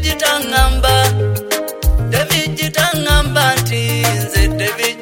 David Jitangamba nti nze David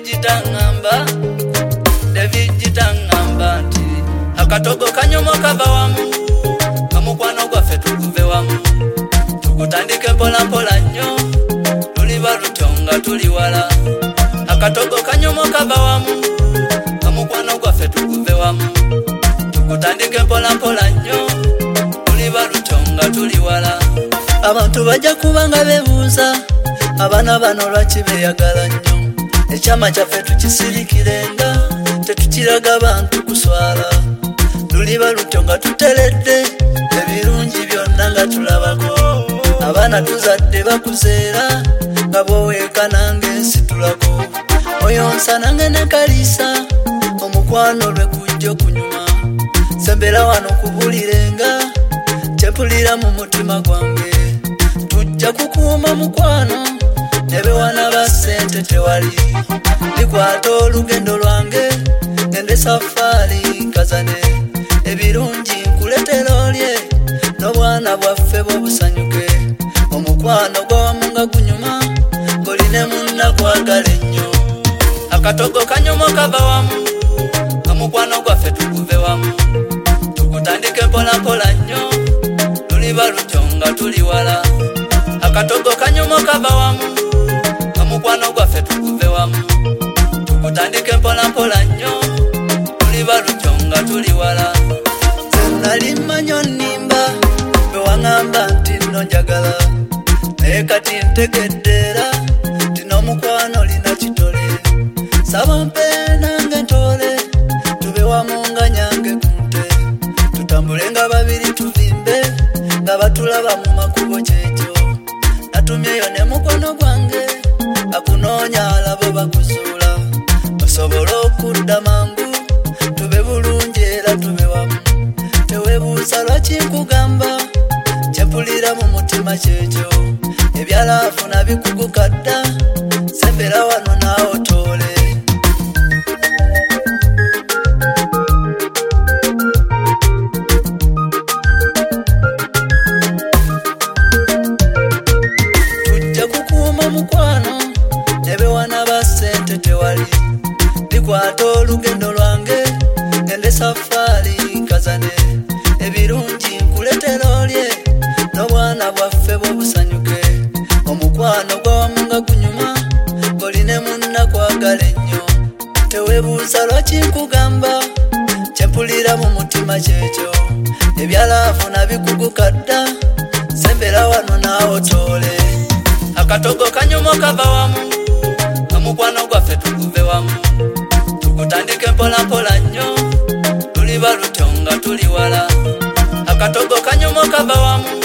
Jitangamba nti akatogo kanyomo kava wamu kamukwano gwaffe tukuve wamu tukutandike mpola mpola nnyo tuli balutonga tuli wala akatogo kanyomo kava wamu kamukwano gwaffe tukuve wamu tukutandike mpola mpola nnyo tuli balutonga tuli wala abantu bajja kubanga bebuuza abaana bano lwaki beyagala nnyo ekyama kyaffe tukisirikirenga tetukiraga bantu kuswala tuli balutonga tuteredde ebirungi byonna nga tulabako abaana tuzadde bakuzeera nga bwoweeka nange nsitulako oyonsa nange ne kalisa omukwano lwe kujja okunyuma sembera wano kubulirenga kyempulira mu mutima gwange tujja kukuuma mukwano nebewana ba ssente tewali likwata olugendo lwange ngende safaari nkazane ebirungi nkuletera olye n'obwana bwaffe bw'obusanyuke omukwano gwawamu nga gunyuma ng'oline munna kwagala ennyo akatogo kanyomo kava wamu omukwano gwaffe tuguve wamu tukutandike mpola mpola nnyo tuli balutonga tuli wala akatogo kanyomo kava wamu omukwano gwaffe tuguve wamu tukutandike mpola mpola nnyo tuli balutonga tuli wala nali mmanyo nnimba bwe waŋŋamba nti nno njagala naye kati ntegeddeera nti n'omukwano lina kitole saba mpe nange ntole tube wamu nga nyange kunte tutambule nga babiri tuvimbe nga batulaba mu makubo kyekyo natumyeyo ne mukono gwange akunoonya alabo bakuzuula osobola okudda mangu tube bulungi era tube wamu tewebuuza lwaki nkugamba kyempulira mu mutima kyekyo ebyalaafu nabikugukadda sembera wano naawe otoole tujja kukuuma mukwano nebewana ba ssente tewali likwata olugendo lwange ngende safaari nkazane ebirungi nkuletera olye n'obwana bwaffe bw'obusanyuke omukwano gwawamu nga gunyuma ng'oline munna kwagala ennyo teweebuuza lwaki nkugamba kyempulira mu mutima kyekyo ebyalaafu nabikugukadda sembera wano naawe otoole akatogo kanyomo kava wamu omukwano gwaffe tuguve wamu tukutandike mpola mpola nnyo tuli balutonga tuli wala akatogo kanyomo kava wamu